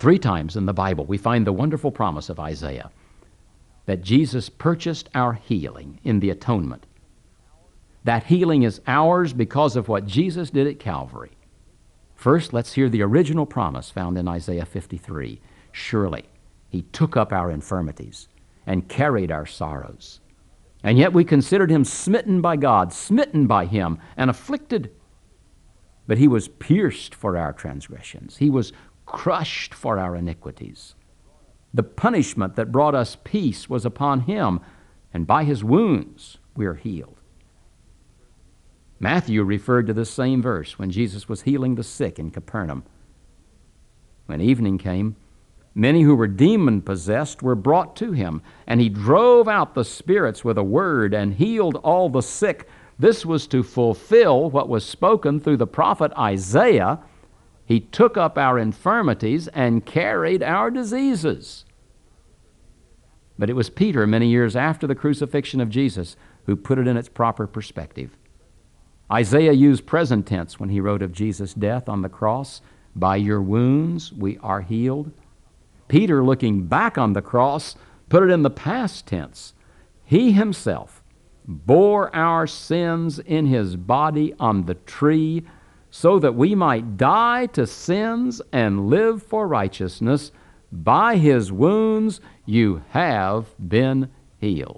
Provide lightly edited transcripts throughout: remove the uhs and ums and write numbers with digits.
3 times in the Bible we find the wonderful promise of Isaiah that Jesus purchased our healing in the atonement. That healing is ours because of what Jesus did at Calvary. First, let's hear the original promise found in Isaiah 53. Surely he took up our infirmities and carried our sorrows. And yet we considered him smitten by God, smitten by him, and afflicted. But he was pierced for our transgressions. He was crushed for our iniquities. The punishment that brought us peace was upon him, and by his wounds we are healed. Matthew referred to this same verse when Jesus was healing the sick in Capernaum. When evening came, many who were demon-possessed were brought to him, and he drove out the spirits with a word and healed all the sick. This was to fulfill what was spoken through the prophet Isaiah. He took up our infirmities and carried our diseases. But it was Peter, many years after the crucifixion of Jesus, who put it in its proper perspective. Isaiah used present tense when he wrote of Jesus' death on the cross. By your wounds we are healed. Peter, looking back on the cross, put it in the past tense. He himself bore our sins in his body on the tree so that we might die to sins and live for righteousness. By his wounds you have been healed.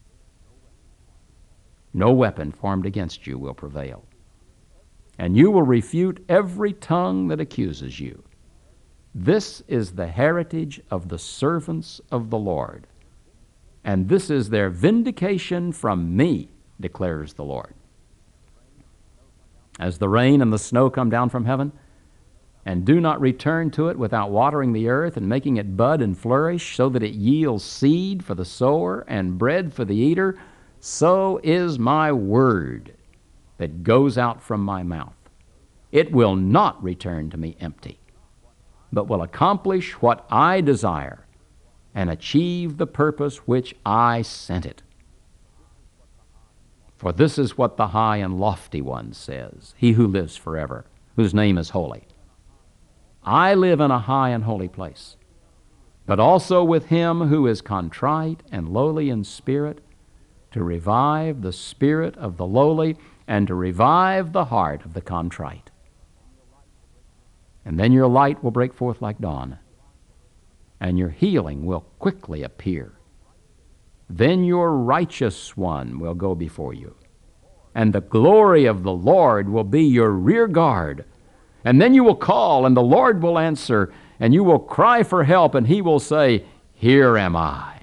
No weapon formed against you will prevail, and you will refute every tongue that accuses you. This is the heritage of the servants of the Lord, and this is their vindication from me, declares the Lord. As the rain and the snow come down from heaven, and do not return to it without watering the earth and making it bud and flourish, so that it yields seed for the sower and bread for the eater, so is my word that goes out from my mouth. It will not return to me empty, but will accomplish what I desire and achieve the purpose which I sent it. For this is what the high and lofty one says, he who lives forever, whose name is holy. I live in a high and holy place, but also with him who is contrite and lowly in spirit, to revive the spirit of the lowly and to revive the heart of the contrite. And then your light will break forth like dawn, and your healing will quickly appear. Then your righteous one will go before you, and the glory of the Lord will be your rear guard. And then you will call, and the Lord will answer, and you will cry for help, and he will say, Here am I.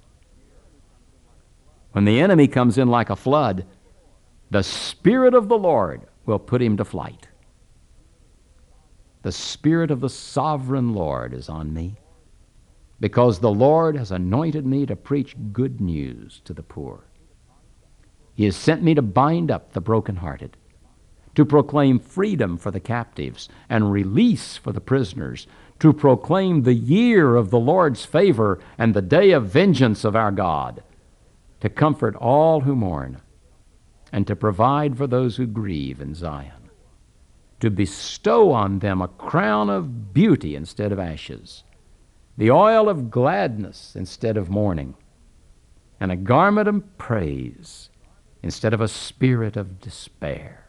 When the enemy comes in like a flood, the Spirit of the Lord will put him to flight. The Spirit of the sovereign Lord is on me, because the Lord has anointed me to preach good news to the poor. He has sent me to bind up the brokenhearted, to proclaim freedom for the captives and release for the prisoners, to proclaim the year of the Lord's favor and the day of vengeance of our God, to comfort all who mourn, and to provide for those who grieve in Zion, to bestow on them a crown of beauty instead of ashes, the oil of gladness instead of mourning, and a garment of praise instead of a spirit of despair.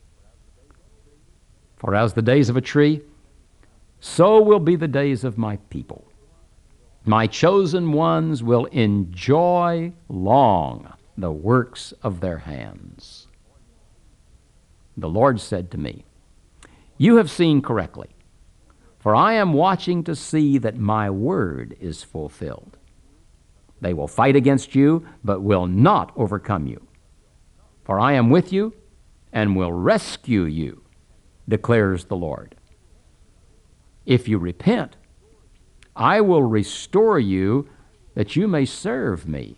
For as the days of a tree, so will be the days of my people. My chosen ones will enjoy long the works of their hands. The Lord said to me, You have seen correctly, for I am watching to see that my word is fulfilled. They will fight against you, but will not overcome you. For I am with you and will rescue you, declares the Lord. If you repent, I will restore you that you may serve me.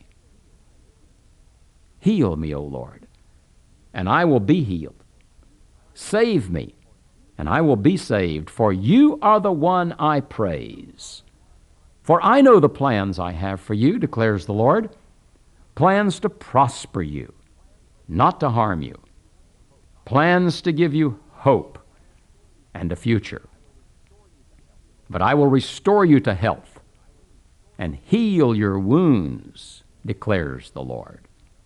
Heal me, O Lord, and I will be healed. Save me, and I will be saved, for you are the one I praise. For I know the plans I have for you, declares the Lord, plans to prosper you, not to harm you, plans to give you hope and a future. But I will restore you to health and heal your wounds, declares the Lord.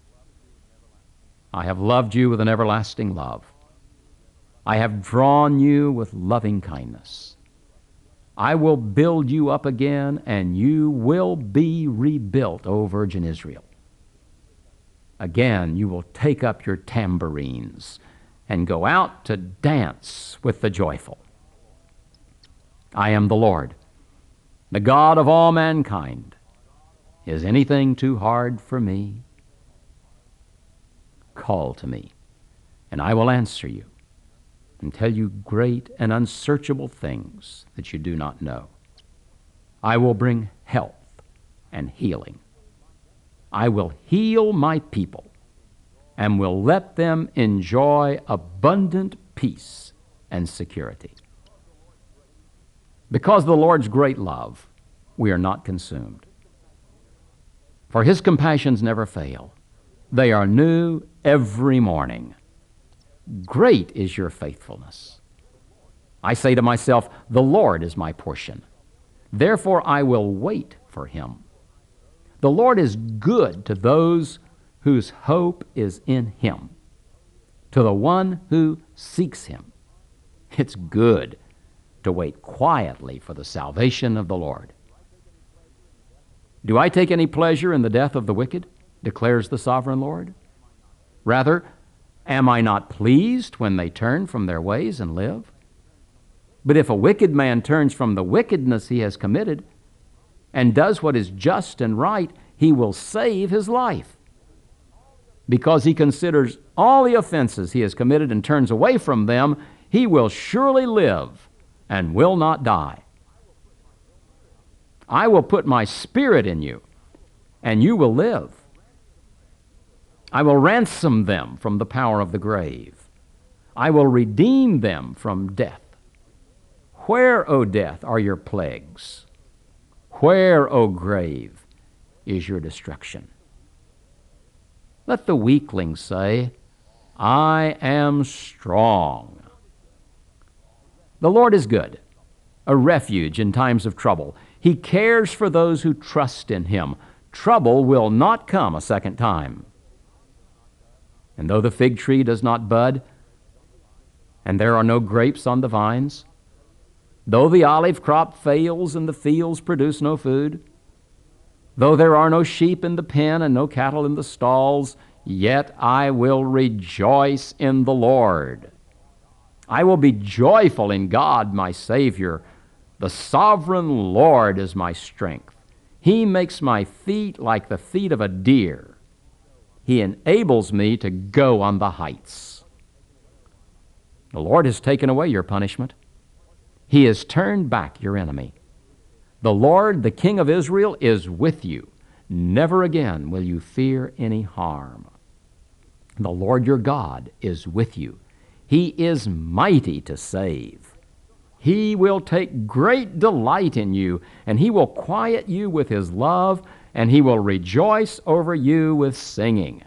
I have loved you with an everlasting love. I have drawn you with loving kindness. I will build you up again, and you will be rebuilt, O Virgin Israel. Again, you will take up your tambourines and go out to dance with the joyful. I am the Lord, the God of all mankind. Is anything too hard for me? Call to me, and I will answer you and tell you great and unsearchable things that you do not know. I will bring health and healing. I will heal my people and will let them enjoy abundant peace and security. Because of the Lord's great love, we are not consumed. For his compassions never fail. They are new every morning. Great is your faithfulness. I say to myself, the Lord is my portion. Therefore I will wait for him. The Lord is good to those whose hope is in him, to the one who seeks him. It's good to wait quietly for the salvation of the Lord. Do I take any pleasure in the death of the wicked, declares the sovereign Lord? Rather, am I not pleased when they turn from their ways and live? But if a wicked man turns from the wickedness he has committed and does what is just and right, he will save his life. Because he considers all the offenses he has committed and turns away from them, he will surely live and will not die. I will put my spirit in you, and you will live. I will ransom them from the power of the grave. I will redeem them from death. Where, O death, are your plagues? Where, O grave, is your destruction? Let the weakling say, I am strong. The Lord is good, a refuge in times of trouble. He cares for those who trust in him. Trouble will not come a second time. And though the fig tree does not bud, and there are no grapes on the vines, though the olive crop fails and the fields produce no food, though there are no sheep in the pen and no cattle in the stalls, yet I will rejoice in the Lord. I will be joyful in God, my Savior. The sovereign Lord is my strength. He makes my feet like the feet of a deer. He enables me to go on the heights. The Lord has taken away your punishment. He has turned back your enemy. The Lord, the King of Israel, is with you. Never again will you fear any harm. The Lord your God is with you. He is mighty to save. He will take great delight in you, and he will quiet you with his love, and he will rejoice over you with singing.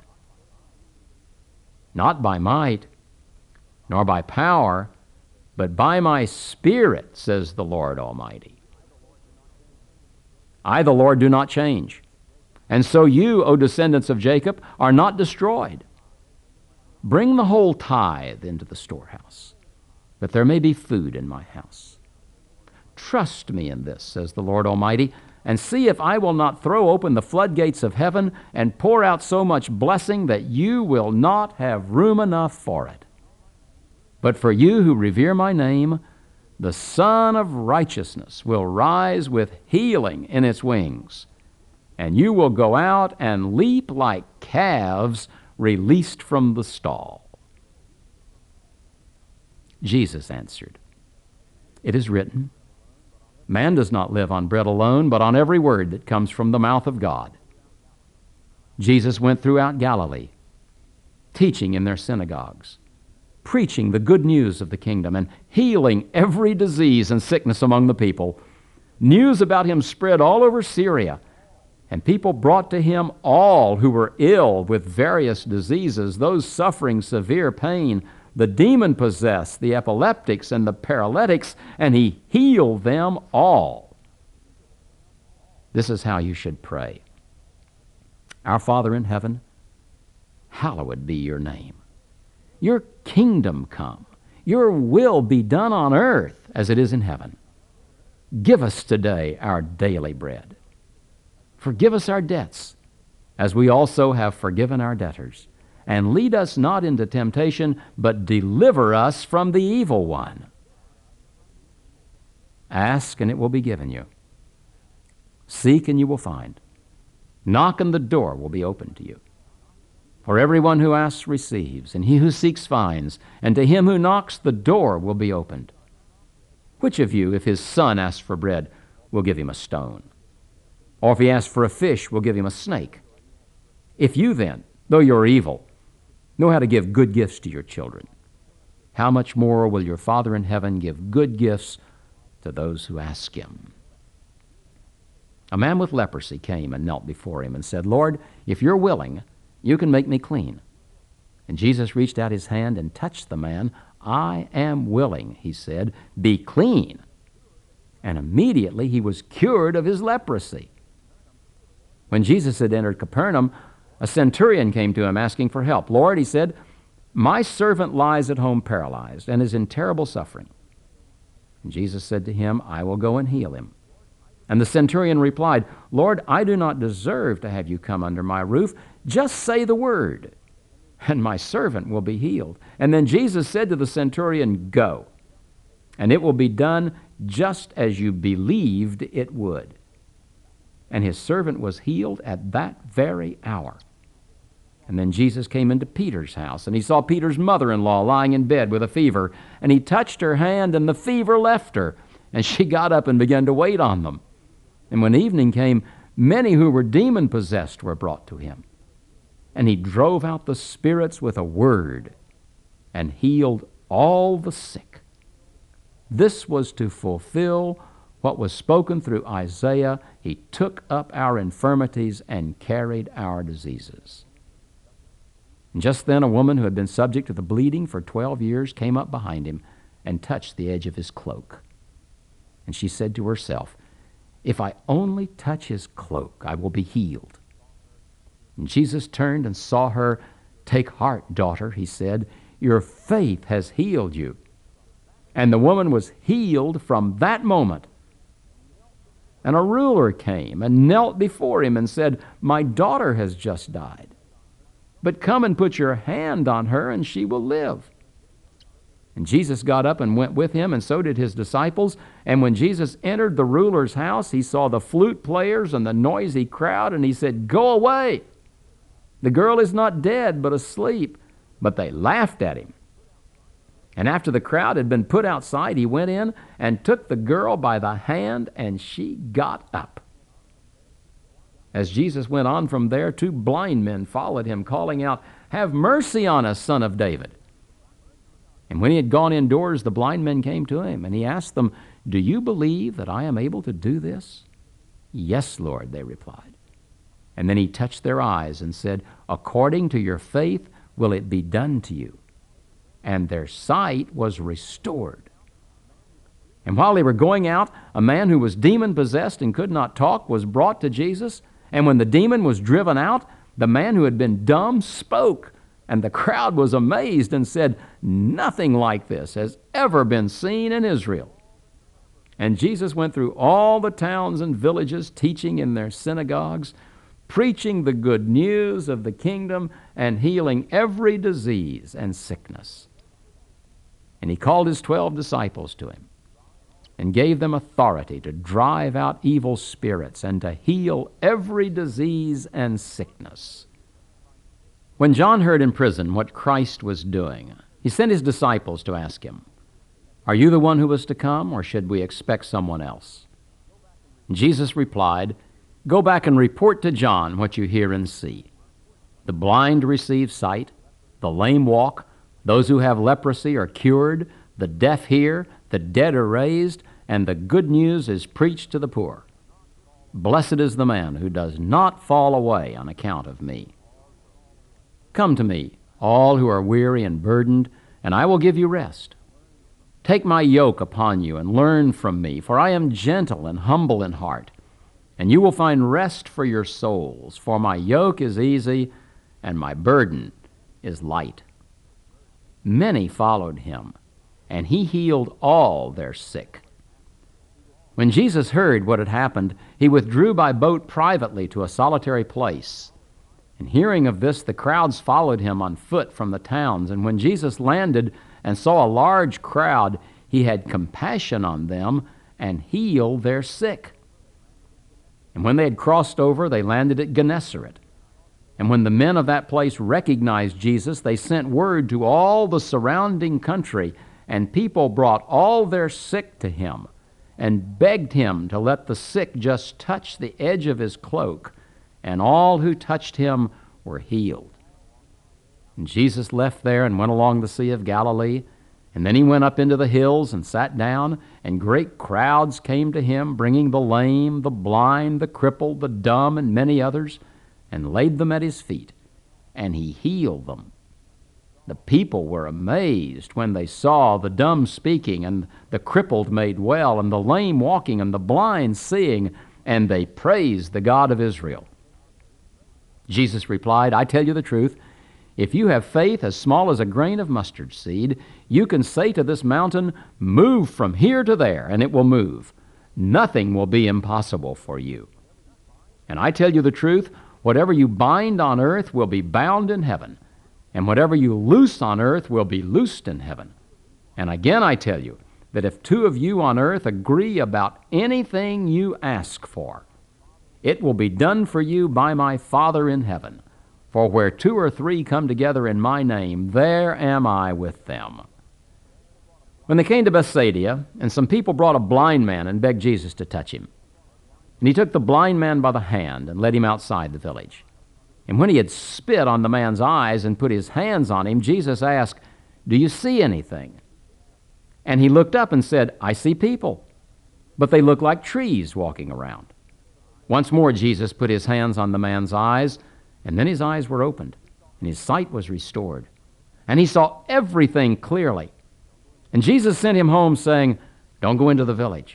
Not by might, nor by power, but by my Spirit, says the Lord Almighty. I, the Lord, do not change, and so you, O descendants of Jacob, are not destroyed. Bring the whole tithe into the storehouse, that there may be food in my house. Trust me in this, says the Lord Almighty, and see if I will not throw open the floodgates of heaven and pour out so much blessing that you will not have room enough for it. But for you who revere my name, the Son of Righteousness will rise with healing in its wings, and you will go out and leap like calves released from the stall. Jesus answered, It is written, man does not live on bread alone, but on every word that comes from the mouth of God. Jesus went throughout Galilee, teaching in their synagogues, preaching the good news of the kingdom, and healing every disease and sickness among the people. News about him spread all over Syria, and people brought to him all who were ill with various diseases, those suffering severe pain, the demon-possessed, the epileptics, and the paralytics, and he healed them all. This is how you should pray. Our Father in heaven, hallowed be your name. Your kingdom come. Your will be done on earth as it is in heaven. Give us today our daily bread. Forgive us our debts, as we also have forgiven our debtors. And lead us not into temptation, but deliver us from the evil one. Ask, and it will be given you. Seek, and you will find. Knock, and the door will be opened to you. For everyone who asks receives, and he who seeks finds, and to him who knocks the door will be opened. Which of you, if his son asks for bread, will give him a stone? Or if he asks for a fish, will give him a snake? If you then, though you're evil, know how to give good gifts to your children, how much more will your Father in heaven give good gifts to those who ask him? A man with leprosy came and knelt before him and said, Lord, if you're willing, you can make me clean. And Jesus reached out his hand and touched the man. I am willing, he said, be clean. And immediately he was cured of his leprosy. When Jesus had entered Capernaum, a centurion came to him asking for help. Lord, he said, my servant lies at home paralyzed and is in terrible suffering. And Jesus said to him, I will go and heal him. And the centurion replied, Lord, I do not deserve to have you come under my roof. Just say the word, and my servant will be healed. And then Jesus said to the centurion, go, and it will be done just as you believed it would. And his servant was healed at that very hour. And then Jesus came into Peter's house, and he saw Peter's mother-in-law lying in bed with a fever, and he touched her hand, and the fever left her, and she got up and began to wait on them. And when evening came, many who were demon-possessed were brought to him. And he drove out the spirits with a word and healed all the sick. This was to fulfill what was spoken through Isaiah. He took up our infirmities and carried our diseases. And just then a woman who had been subject to the bleeding for 12 years came up behind him and touched the edge of his cloak. And she said to herself, if I only touch his cloak, I will be healed. And Jesus turned and saw her. Take heart, daughter, he said. Your faith has healed you. And the woman was healed from that moment. And a ruler came and knelt before him and said, my daughter has just died. But come and put your hand on her, and she will live. And Jesus got up and went with him, and so did his disciples. And when Jesus entered the ruler's house, he saw the flute players and the noisy crowd, and he said, go away. The girl is not dead, but asleep. But they laughed at him. And after the crowd had been put outside, he went in and took the girl by the hand, and she got up. As Jesus went on from there, 2 blind men followed him, calling out, have mercy on us, Son of David. And when he had gone indoors, the blind men came to him, and he asked them, do you believe that I am able to do this? Yes, Lord, they replied. And then he touched their eyes and said, according to your faith will it be done to you. And their sight was restored. And while they were going out, a man who was demon-possessed and could not talk was brought to Jesus. And when the demon was driven out, the man who had been dumb spoke. And the crowd was amazed and said, nothing like this has ever been seen in Israel. And Jesus went through all the towns and villages, teaching in their synagogues, preaching the good news of the kingdom, and healing every disease and sickness. And he called his 12 disciples to him and gave them authority to drive out evil spirits and to heal every disease and sickness. When John heard in prison what Christ was doing, he sent his disciples to ask him, are you the one who was to come, or should we expect someone else? And Jesus replied, go back and report to John what you hear and see. The blind receive sight, the lame walk, those who have leprosy are cured, the deaf hear, the dead are raised, and the good news is preached to the poor. Blessed is the man who does not fall away on account of me. Come to me, all who are weary and burdened, and I will give you rest. Take my yoke upon you and learn from me, for I am gentle and humble in heart, and you will find rest for your souls, for my yoke is easy and my burden is light." Many followed him, and he healed all their sick. When Jesus heard what had happened, he withdrew by boat privately to a solitary place. And hearing of this, the crowds followed him on foot from the towns. And when Jesus landed and saw a large crowd, he had compassion on them and healed their sick. And when they had crossed over, they landed at Gennesaret. And when the men of that place recognized Jesus, they sent word to all the surrounding country, and people brought all their sick to him and begged him to let the sick just touch the edge of his cloak, and all who touched him were healed. And Jesus left there and went along the Sea of Galilee, and then he went up into the hills and sat down, and great crowds came to him, bringing the lame, the blind, the crippled, the dumb, and many others, and laid them at his feet, and he healed them. The people were amazed when they saw the dumb speaking, and the crippled made well, and the lame walking, and the blind seeing, and they praised the God of Israel. Jesus replied, "I tell you the truth, if you have faith as small as a grain of mustard seed, you can say to this mountain, 'Move from here to there,' and it will move. Nothing will be impossible for you. And I tell you the truth, whatever you bind on earth will be bound in heaven, and whatever you loose on earth will be loosed in heaven. And again I tell you that if two of you on earth agree about anything you ask for, it will be done for you by my Father in heaven. For where two or three come together in my name, there am I with them." When they came to Bethsaida, and some people brought a blind man and begged Jesus to touch him. And he took the blind man by the hand and led him outside the village. And when he had spit on the man's eyes and put his hands on him, Jesus asked, "Do you see anything?" And he looked up and said, "I see people, but they look like trees walking around." Once more Jesus put his hands on the man's eyes, and then his eyes were opened, and his sight was restored. And he saw everything clearly. And Jesus sent him home, saying, "Don't go into the village."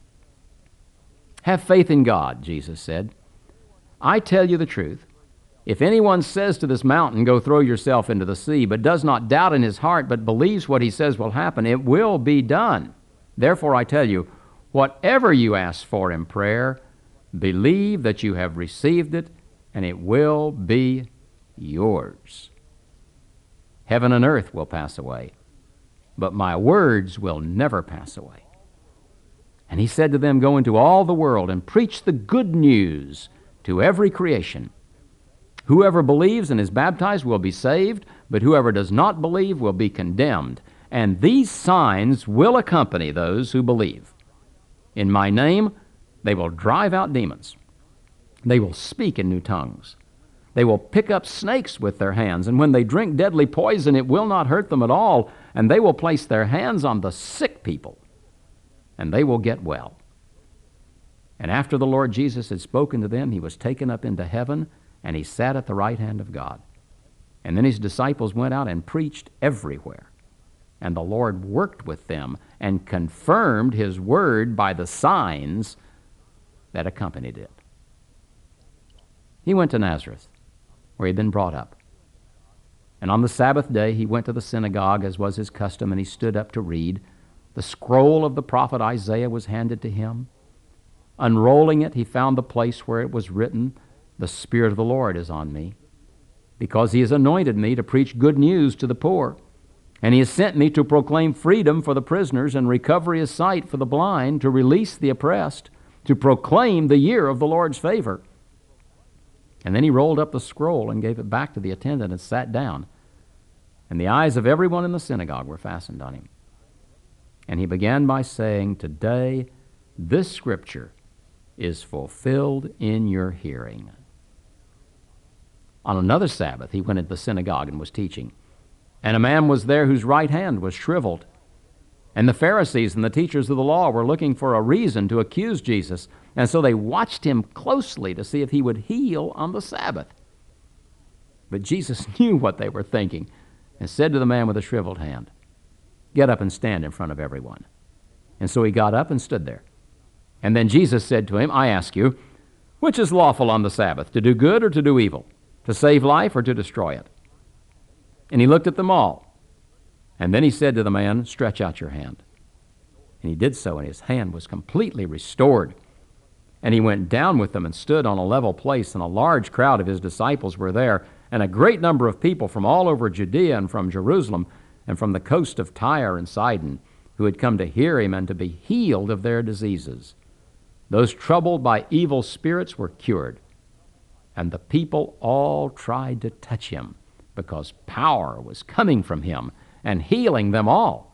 "Have faith in God," Jesus said. "I tell you the truth. If anyone says to this mountain, 'Go throw yourself into the sea,' but does not doubt in his heart, but believes what he says will happen, it will be done. Therefore I tell you, whatever you ask for in prayer, believe that you have received it, and it will be yours. Heaven and earth will pass away, but my words will never pass away." And he said to them, "Go into all the world and preach the good news to every creation. Whoever believes and is baptized will be saved, but whoever does not believe will be condemned. And these signs will accompany those who believe. In my name they will drive out demons. They will speak in new tongues. They will pick up snakes with their hands, and when they drink deadly poison, it will not hurt them at all. And they will place their hands on the sick people, and they will get well." And after the Lord Jesus had spoken to them, he was taken up into heaven, and he sat at the right hand of God. And then his disciples went out and preached everywhere. And the Lord worked with them and confirmed his word by the signs that accompanied it. He went to Nazareth, where he had been brought up. And on the Sabbath day he went to the synagogue, as was his custom, and he stood up to read. The scroll of the prophet Isaiah was handed to him. Unrolling it, he found the place where it was written, "The Spirit of the Lord is on me, because he has anointed me to preach good news to the poor. And he has sent me to proclaim freedom for the prisoners and recovery of sight for the blind, to release the oppressed, to proclaim the year of the Lord's favor." And then he rolled up the scroll and gave it back to the attendant and sat down. And the eyes of everyone in the synagogue were fastened on him. And he began by saying, "Today this scripture is fulfilled in your hearing." On another Sabbath he went into the synagogue and was teaching. And a man was there whose right hand was shriveled. And the Pharisees and the teachers of the law were looking for a reason to accuse Jesus, and so they watched him closely to see if he would heal on the Sabbath. But Jesus knew what they were thinking, and said to the man with the shriveled hand, "Get up and stand in front of everyone." And so he got up and stood there. And then Jesus said to him, "I ask you, which is lawful on the Sabbath, to do good or to do evil, to save life or to destroy it?" And he looked at them all. And then he said to the man, "Stretch out your hand." And he did so, and his hand was completely restored. And he went down with them and stood on a level place, and a large crowd of his disciples were there, and a great number of people from all over Judea and from Jerusalem and from the coast of Tyre and Sidon, who had come to hear him and to be healed of their diseases. Those troubled by evil spirits were cured, and the people all tried to touch him, because power was coming from him and healing them all.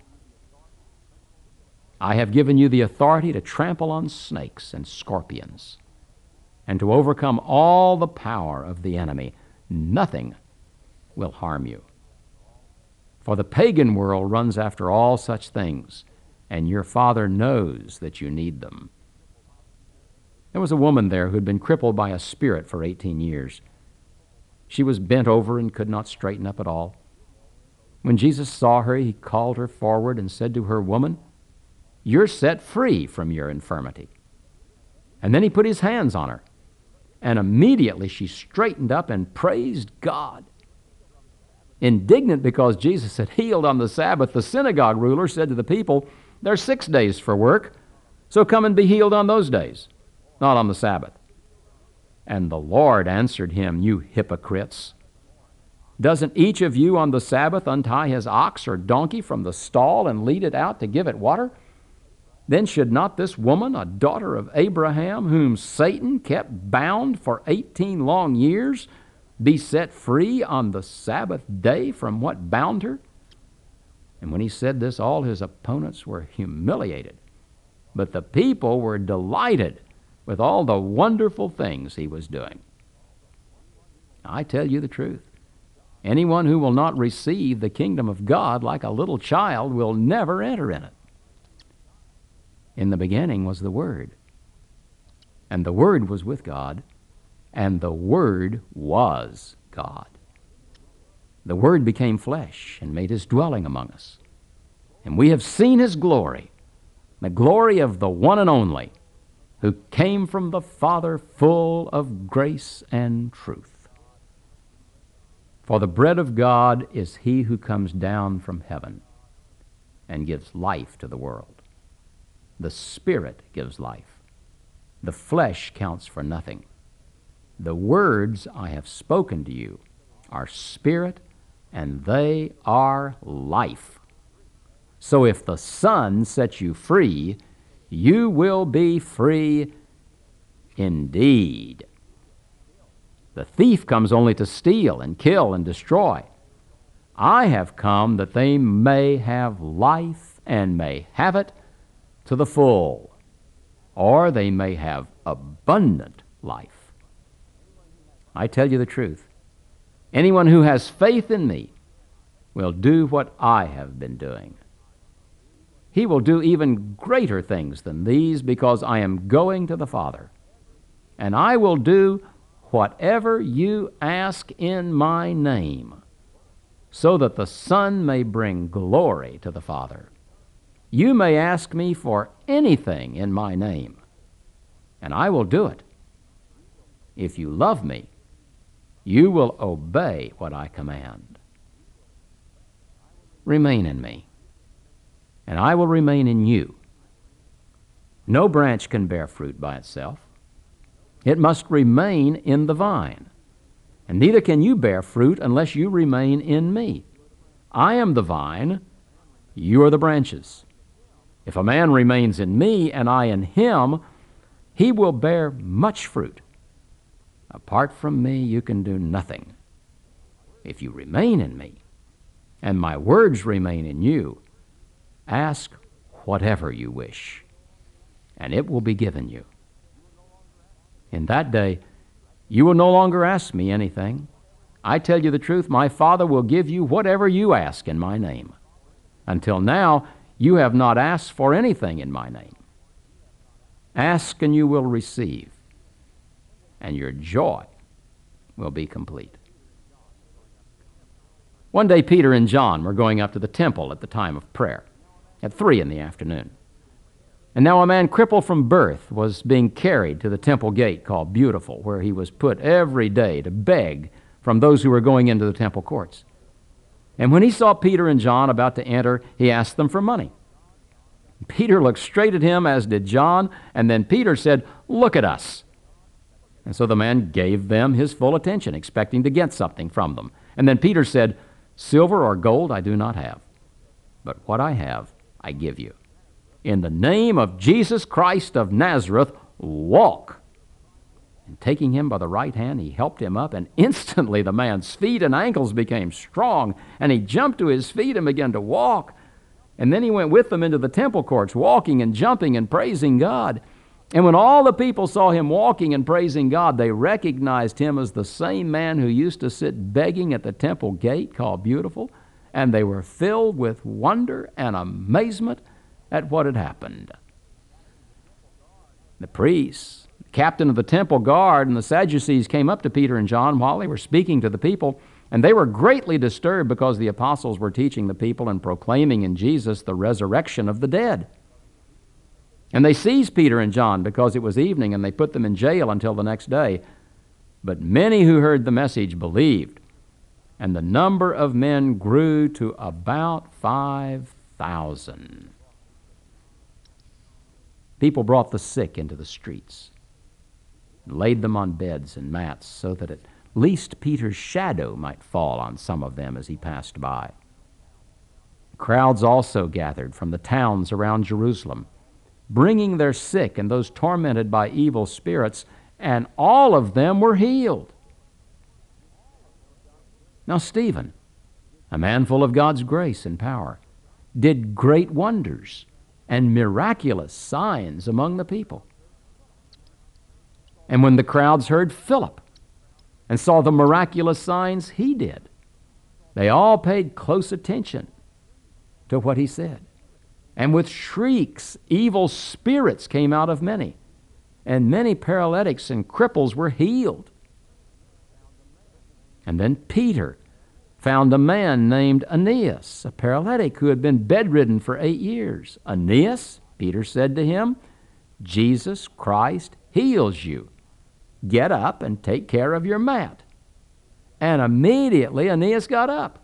"I have given you the authority to trample on snakes and scorpions, and to overcome all the power of the enemy. Nothing will harm you. For the pagan world runs after all such things, and your Father knows that you need them." There was a woman there who had been crippled by a spirit for 18 years. She was bent over and could not straighten up at all. When Jesus saw her, he called her forward and said to her, "Woman, you're set free from your infirmity." And then he put his hands on her, and immediately she straightened up and praised God. Indignant because Jesus had healed on the Sabbath, the synagogue ruler said to the people, "There's 6 days for work, so come and be healed on those days, not on the Sabbath." And the Lord answered him, "You hypocrites! Doesn't each of you on the Sabbath untie his ox or donkey from the stall and lead it out to give it water? Then should not this woman, a daughter of Abraham, whom Satan kept bound for 18 long years, be set free on the Sabbath day from what bound her?" And when he said this, all his opponents were humiliated, but the people were delighted with all the wonderful things he was doing. I tell you the truth. Anyone who will not receive the kingdom of God like a little child will never enter in it. In the beginning was the Word, and the Word was with God, and the Word was God. The Word became flesh and made his dwelling among us. And we have seen his glory, the glory of the one and only, who came from the Father, full of grace and truth. For the bread of God is he who comes down from heaven and gives life to the world. The Spirit gives life. The flesh counts for nothing. The words I have spoken to you are spirit, and they are life. So if the Son sets you free, you will be free indeed. The thief comes only to steal and kill and destroy. I have come that they may have life and may have it to the full, or they may have abundant life. I tell you the truth. Anyone who has faith in me will do what I have been doing. He will do even greater things than these, because I am going to the Father. And I will do whatever you ask in my name, so that the Son may bring glory to the Father. You may ask me for anything in my name, and I will do it. If you love me, you will obey what I command. Remain in me, and I will remain in you. No branch can bear fruit by itself. It must remain in the vine. And neither can you bear fruit unless you remain in me. I am the vine, you are the branches. If a man remains in me and I in him, he will bear much fruit. Apart from me, you can do nothing. If you remain in me, and my words remain in you, ask whatever you wish, and it will be given you. In that day, you will no longer ask me anything. I tell you the truth, my Father will give you whatever you ask in my name. Until now, you have not asked for anything in my name. Ask and you will receive, and your joy will be complete. One day Peter and John were going up to the temple at the time of prayer, at 3 in the afternoon. And now a man crippled from birth was being carried to the temple gate called Beautiful, where he was put every day to beg from those who were going into the temple courts. And when he saw Peter and John about to enter, he asked them for money. Peter looked straight at him, as did John, and then Peter said, "Look at us." And so the man gave them his full attention, expecting to get something from them. And then Peter said, "Silver or gold I do not have, but what I have I give you. In the name of Jesus Christ of Nazareth, walk." And taking him by the right hand, he helped him up, and instantly the man's feet and ankles became strong, and he jumped to his feet and began to walk. And then he went with them into the temple courts, walking and jumping and praising God. And when all the people saw him walking and praising God, they recognized him as the same man who used to sit begging at the temple gate called Beautiful, and they were filled with wonder and amazement at what had happened. The priests, the captain of the temple guard, and the Sadducees came up to Peter and John while they were speaking to the people, and they were greatly disturbed because the apostles were teaching the people and proclaiming in Jesus the resurrection of the dead. And they seized Peter and John because it was evening, and they put them in jail until the next day. But many who heard the message believed, and the number of men grew to about 5,000. People brought the sick into the streets and laid them on beds and mats so that at least Peter's shadow might fall on some of them as he passed by. Crowds also gathered from the towns around Jerusalem, bringing their sick and those tormented by evil spirits, and all of them were healed. Now Stephen, a man full of God's grace and power, did great wonders and miraculous signs among the people. And when the crowds heard Philip and saw the miraculous signs he did, they all paid close attention to what he said. And with shrieks, evil spirits came out of many, and many paralytics and cripples were healed. And then Peter found a man named Aeneas, a paralytic who had been bedridden for 8 years. "Aeneas," Peter said to him, "Jesus Christ heals you. Get up and take care of your mat." And immediately Aeneas got up.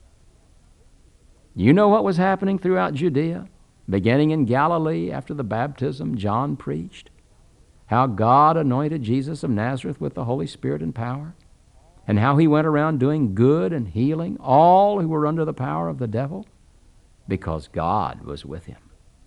You know what was happening throughout Judea, beginning in Galilee after the baptism John preached, how God anointed Jesus of Nazareth with the Holy Spirit and power, and how he went around doing good and healing all who were under the power of the devil, because God was with him.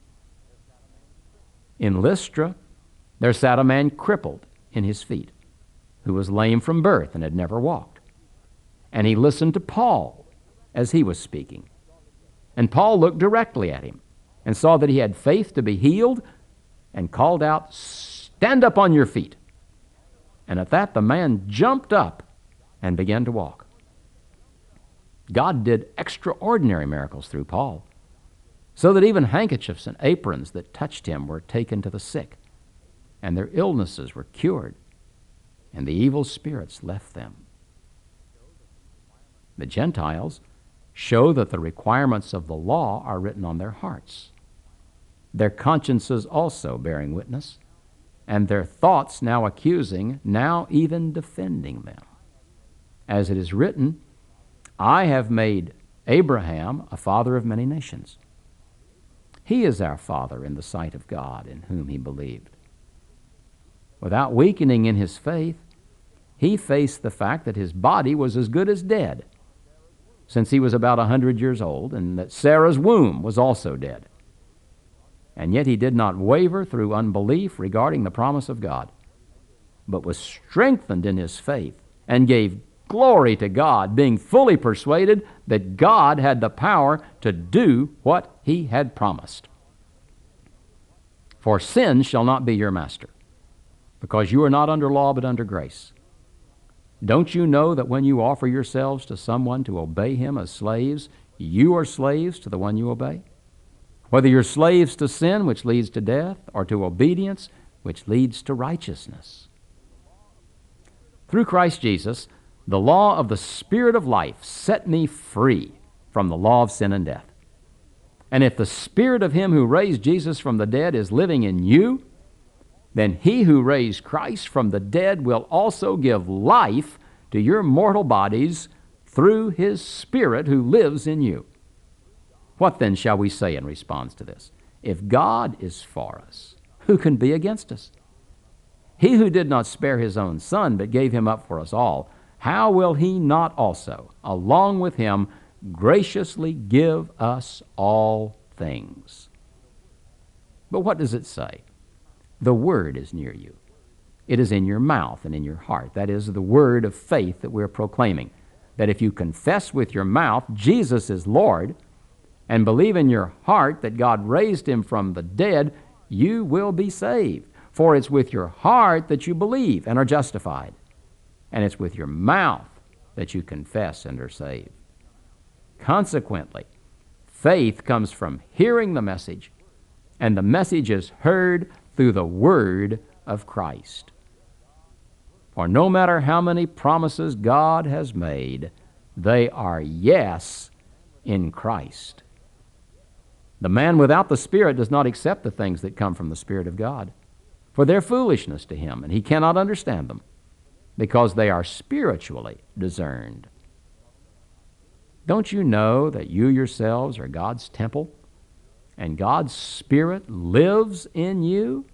In Lystra, there sat a man crippled in his feet, who was lame from birth and had never walked. And he listened to Paul as he was speaking. And Paul looked directly at him and saw that he had faith to be healed, and called out, "Stand up on your feet." And at that the man jumped up and began to walk. God did extraordinary miracles through Paul, so that even handkerchiefs and aprons that touched him were taken to the sick, and their illnesses were cured, and the evil spirits left them. The Gentiles show that the requirements of the law are written on their hearts, their consciences also bearing witness, and their thoughts now accusing, now even defending them. As it is written, "I have made Abraham a father of many nations." He is our father in the sight of God, in whom he believed. Without weakening in his faith, he faced the fact that his body was as good as dead, since he was about 100 years old, and that Sarah's womb was also dead. And yet he did not waver through unbelief regarding the promise of God, but was strengthened in his faith and gave glory to God, being fully persuaded that God had the power to do what he had promised. For sin shall not be your master, because you are not under law but under grace. Don't you know that when you offer yourselves to someone to obey him as slaves, you are slaves to the one you obey? Whether you're slaves to sin, which leads to death, or to obedience, which leads to righteousness. Through Christ Jesus, The law of the Spirit of life set me free from the law of sin and death. And if the Spirit of him who raised Jesus from the dead is living in you, then he who raised Christ from the dead will also give life to your mortal bodies through his Spirit who lives in you. What then shall we say in response to this? If God is for us, who can be against us? He who did not spare his own Son, but gave him up for us all, how will he not also, along with him, graciously give us all things? But what does it say? The Word is near you. It is in your mouth and in your heart. That is the word of faith that we're proclaiming. That if you confess with your mouth Jesus is Lord and believe in your heart that God raised him from the dead, you will be saved. For it's with your heart that you believe and are justified. And it's with your mouth that you confess and are saved. Consequently, faith comes from hearing the message, and the message is heard through the word of Christ. For no matter how many promises God has made, they are yes in Christ. The man without the Spirit does not accept the things that come from the Spirit of God, for they're foolishness to him, and he cannot understand them, because they are spiritually discerned. Don't you know that you yourselves are God's temple, and God's Spirit lives in you?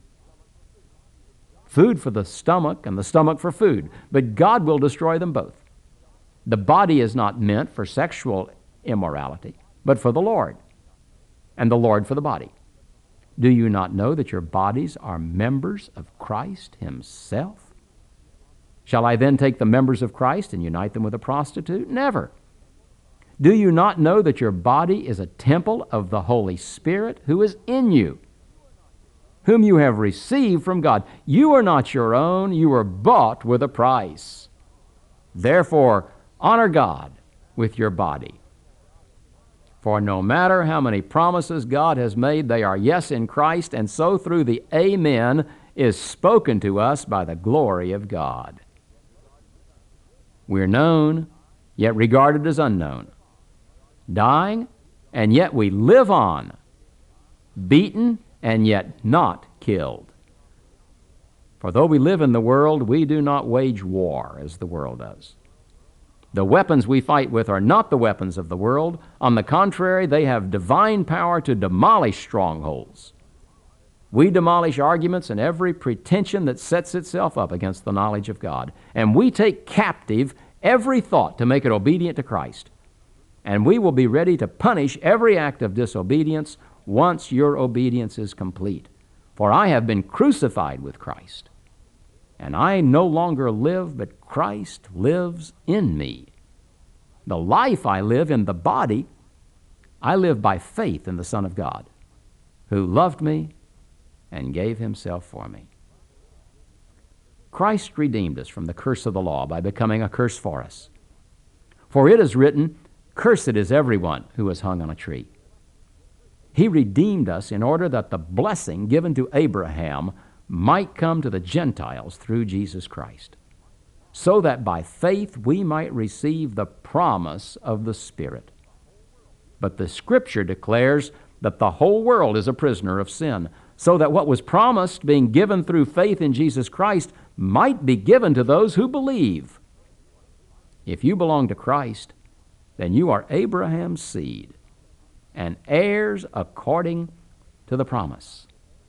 Food for the stomach and the stomach for food, but God will destroy them both. The body is not meant for sexual immorality, but for the Lord, and the Lord for the body. Do you not know that your bodies are members of Christ himself? Shall I then take the members of Christ and unite them with a prostitute? Never. Do you not know that your body is a temple of the Holy Spirit who is in you, whom you have received from God? You are not your own, you were bought with a price. Therefore, honor God with your body. For no matter how many promises God has made, they are yes in Christ, and so through the Amen is spoken to us by the glory of God. We're known, yet regarded as unknown. Dying, and yet we live on. Beaten, and yet not killed. For though we live in the world, we do not wage war as the world does. The weapons we fight with are not the weapons of the world. On the contrary, they have divine power to demolish strongholds. We demolish arguments and every pretension that sets itself up against the knowledge of God. And we take captive every thought to make it obedient to Christ. And we will be ready to punish every act of disobedience once your obedience is complete. For I have been crucified with Christ, and I no longer live, but Christ lives in me. The life I live in the body, I live by faith in the Son of God, who loved me and gave himself for me. Christ redeemed us from the curse of the law by becoming a curse for us. For it is written, "Cursed is everyone who is hung on a tree." He redeemed us in order that the blessing given to Abraham might come to the Gentiles through Jesus Christ, so that by faith we might receive the promise of the Spirit. But the Scripture declares that the whole world is a prisoner of sin, so that what was promised, being given through faith in Jesus Christ, might be given to those who believe. If you belong to Christ, then you are Abraham's seed and heirs according to the promise.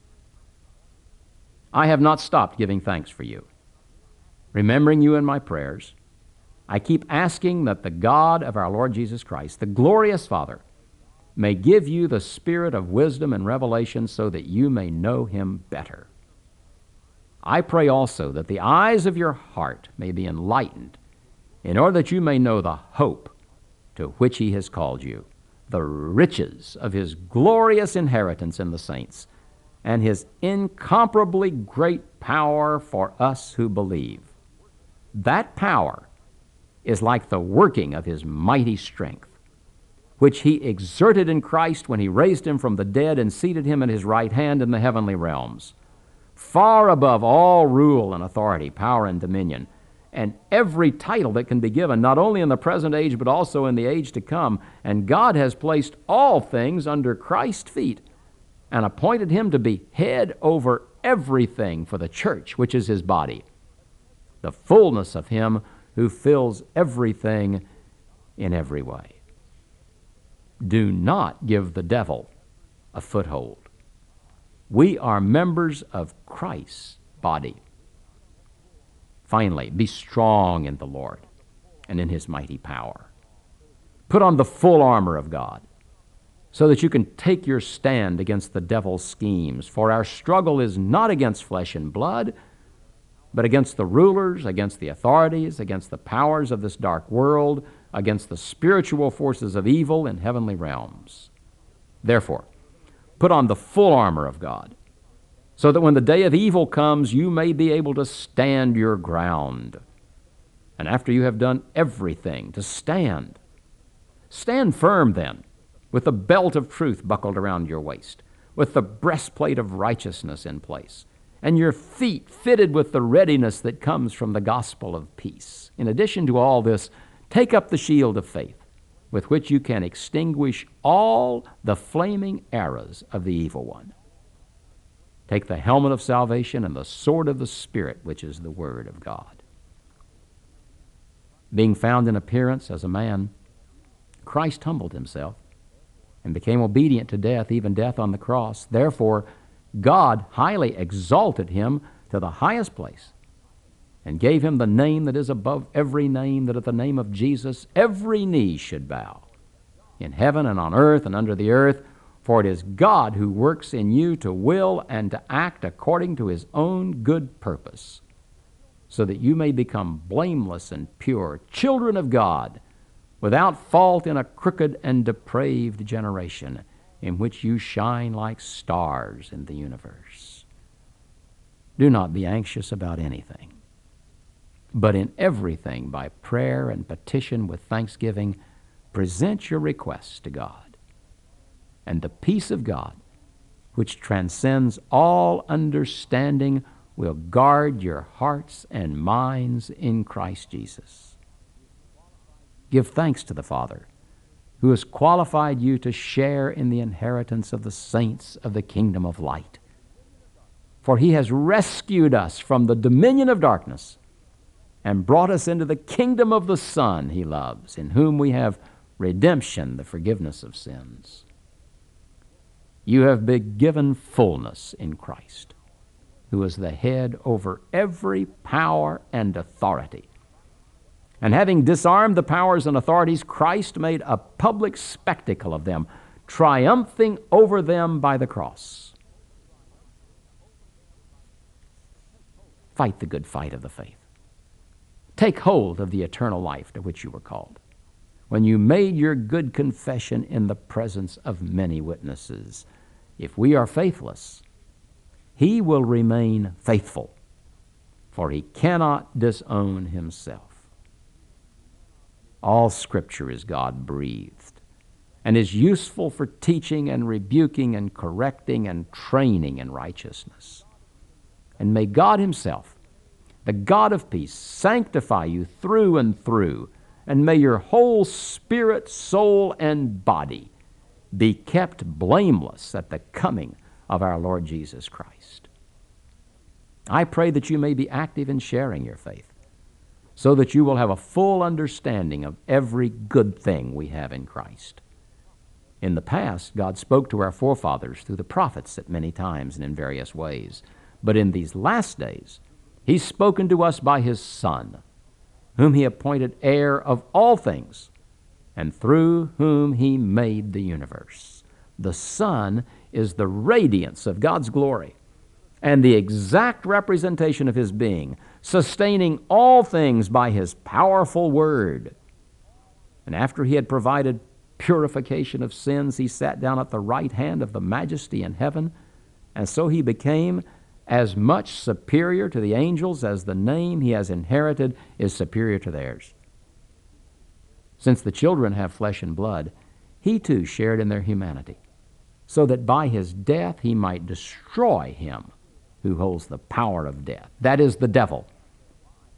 I have not stopped giving thanks for you, remembering you in my prayers. I keep asking that the God of our Lord Jesus Christ, the glorious Father, may give you the spirit of wisdom and revelation so that you may know him better. I pray also that the eyes of your heart may be enlightened, in order that you may know the hope to which he has called you, the riches of his glorious inheritance in the saints, and his incomparably great power for us who believe. That power is like the working of his mighty strength, which he exerted in Christ when he raised him from the dead and seated him at his right hand in the heavenly realms, far above all rule and authority, power and dominion, and every title that can be given, not only in the present age but also in the age to come. And God has placed all things under Christ's feet and appointed him to be head over everything for the church, which is his body, the fullness of him who fills everything in every way. Do not give the devil a foothold. We are members of Christ's body. Finally, be strong in the Lord and in his mighty power. Put on the full armor of God so that you can take your stand against the devil's schemes. For our struggle is not against flesh and blood, but against the rulers, against the authorities, against the powers of this dark world, against the spiritual forces of evil in heavenly realms. Therefore, put on the full armor of God, so that when the day of evil comes, you may be able to stand your ground. And after you have done everything, to stand. Stand firm then, with the belt of truth buckled around your waist, with the breastplate of righteousness in place, and your feet fitted with the readiness that comes from the gospel of peace. In addition to all this, take up the shield of faith, with which you can extinguish all the flaming arrows of the evil one. Take the helmet of salvation and the sword of the Spirit, which is the Word of God. Being found in appearance as a man, Christ humbled himself and became obedient to death, even death on the cross. Therefore, God highly exalted him to the highest place and gave him the name that is above every name, that at the name of Jesus every knee should bow, in heaven and on earth and under the earth. For it is God who works in you to will and to act according to his own good purpose, so that you may become blameless and pure, children of God, without fault in a crooked and depraved generation, in which you shine like stars in the universe. Do not be anxious about anything, but in everything by prayer and petition with thanksgiving, present your requests to God. And the peace of God, which transcends all understanding, will guard your hearts and minds in Christ Jesus. Give thanks to the Father, who has qualified you to share in the inheritance of the saints of the kingdom of light. For he has rescued us from the dominion of darkness and brought us into the kingdom of the Son he loves, in whom we have redemption, the forgiveness of sins. You have been given fullness in Christ, who is the head over every power and authority. And having disarmed the powers and authorities, Christ made a public spectacle of them, triumphing over them by the cross. Fight the good fight of the faith. Take hold of the eternal life to which you were called, when you made your good confession in the presence of many witnesses. If we are faithless, he will remain faithful, for he cannot disown himself. All Scripture is God-breathed and is useful for teaching and rebuking and correcting and training in righteousness. And may God himself, the God of peace, sanctify you through and through, and may your whole spirit, soul, and body be kept blameless at the coming of our Lord Jesus Christ. I pray that you may be active in sharing your faith, so that you will have a full understanding of every good thing we have in Christ. In the past, God spoke to our forefathers through the prophets at many times and in various ways. But in these last days, he's spoken to us by his Son, whom he appointed heir of all things, and through whom he made the universe. The Son is the radiance of God's glory and the exact representation of his being, sustaining all things by his powerful word. And after he had provided purification of sins, he sat down at the right hand of the Majesty in heaven, and so he became as much superior to the angels as the name he has inherited is superior to theirs. Since the children have flesh and blood, he too shared in their humanity, so that by his death he might destroy him who holds the power of death, that is, the devil,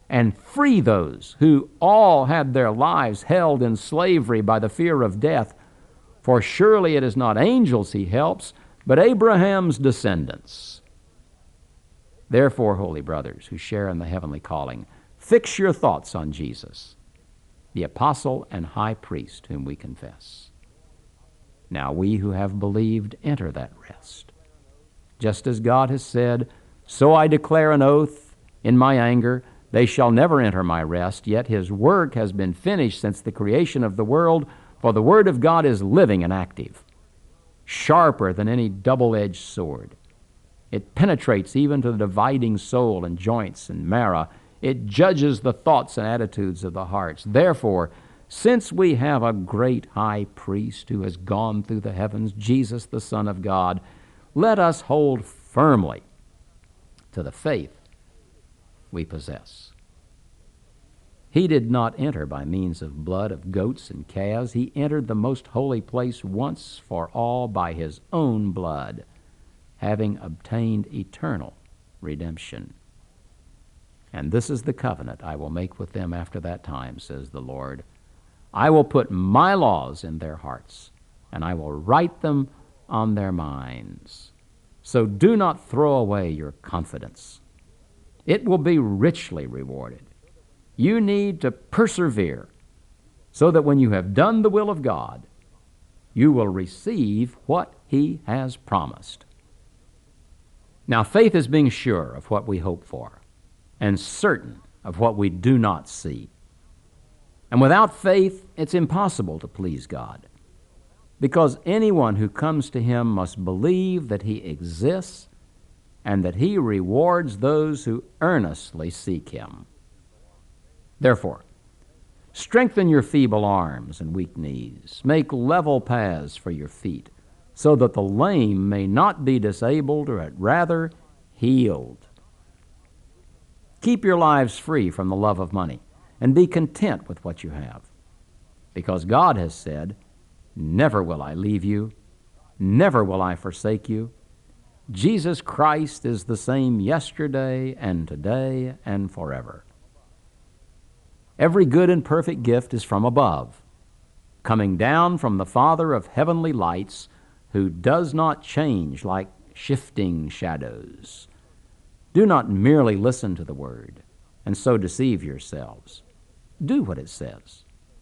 and free those who all had their lives held in slavery by the fear of death. For surely it is not angels he helps, but Abraham's descendants. Therefore, holy brothers who share in the heavenly calling, fix your thoughts on Jesus, the apostle and high priest whom we confess. Now we who have believed enter that rest. Just as God has said, so I declare an oath in my anger, they shall never enter my rest, yet his work has been finished since the creation of the world, for the word of God is living and active, sharper than any double-edged sword. It penetrates even to the dividing soul and joints and marrow. It judges the thoughts and attitudes of the hearts. Therefore, since we have a great high priest who has gone through the heavens, Jesus the Son of God, let us hold firmly to the faith we possess. He did not enter by means of blood of goats and calves. He entered the most holy place once for all by his own blood, having obtained eternal redemption. And this is the covenant I will make with them after that time, says the Lord. I will put my laws in their hearts, and I will write them on their minds. So do not throw away your confidence. It will be richly rewarded. You need to persevere so that when you have done the will of God, you will receive what he has promised. Now, faith is being sure of what we hope for and certain of what we do not see. And without faith, it's impossible to please God, because anyone who comes to him must believe that he exists and that he rewards those who earnestly seek him. Therefore, strengthen your feeble arms and weak knees. Make level paths for your feet, so that the lame may not be disabled, or rather healed. Keep your lives free from the love of money, and be content with what you have, because God has said, never will I leave you, never will I forsake you. Jesus Christ is the same yesterday and today and forever. Every good and perfect gift is from above, coming down from the Father of heavenly lights, who does not change like shifting shadows. Do not merely listen to the word and so deceive yourselves. Do what it says.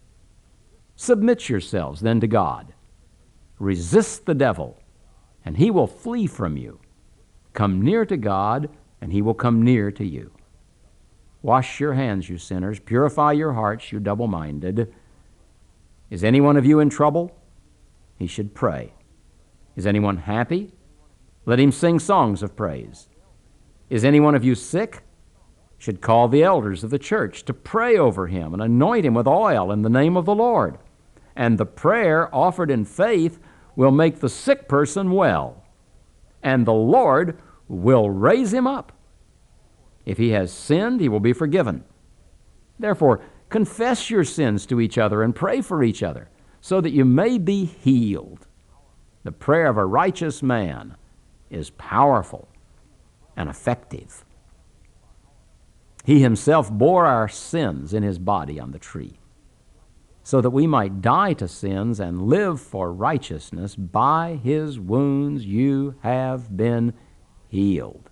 Submit yourselves then to God. Resist the devil, and he will flee from you. Come near to God, and he will come near to you. Wash your hands, you sinners. Purify your hearts, you double-minded. Is any one of you in trouble? He should pray. Is anyone happy? Let him sing songs of praise. Is any one of you sick? Should call the elders of the church to pray over him and anoint him with oil in the name of the Lord. And the prayer offered in faith will make the sick person well, and the Lord will raise him up. If he has sinned, he will be forgiven. Therefore, confess your sins to each other and pray for each other, so that you may be healed. The prayer of a righteous man is powerful and effective. He himself bore our sins in his body on the tree, so that we might die to sins and live for righteousness. By his wounds you have been healed.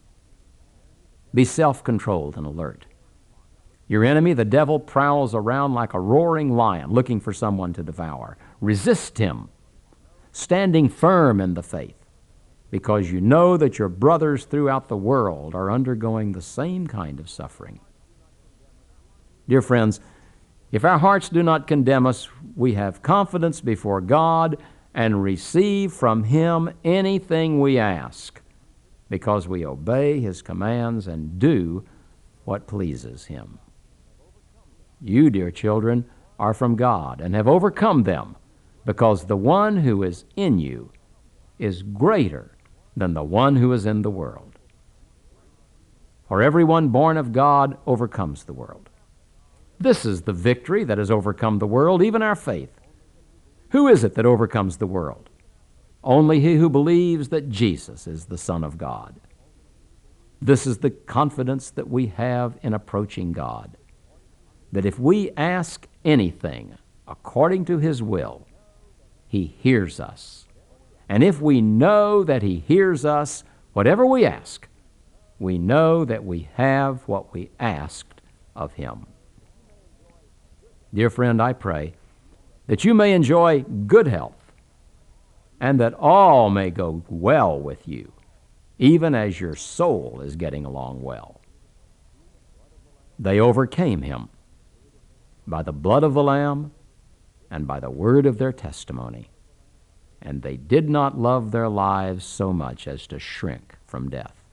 Be self-controlled and alert. Your enemy, the devil, prowls around like a roaring lion looking for someone to devour. Resist him, standing firm in the faith, because you know that your brothers throughout the world are undergoing the same kind of suffering. Dear friends, if our hearts do not condemn us, we have confidence before God and receive from him anything we ask, because we obey his commands and do what pleases him. You, dear children, are from God and have overcome them, because the one who is in you is greater than the one who is in the world. For everyone born of God overcomes the world. This is the victory that has overcome the world, even our faith. Who is it that overcomes the world? Only he who believes that Jesus is the Son of God. This is the confidence that we have in approaching God, that if we ask anything according to His will, He hears us. And if we know that He hears us, whatever we ask, we know that we have what we asked of Him. Dear friend, I pray that you may enjoy good health and that all may go well with you, even as your soul is getting along well. They overcame him by the blood of the Lamb and by the word of their testimony, and they did not love their lives so much as to shrink from death.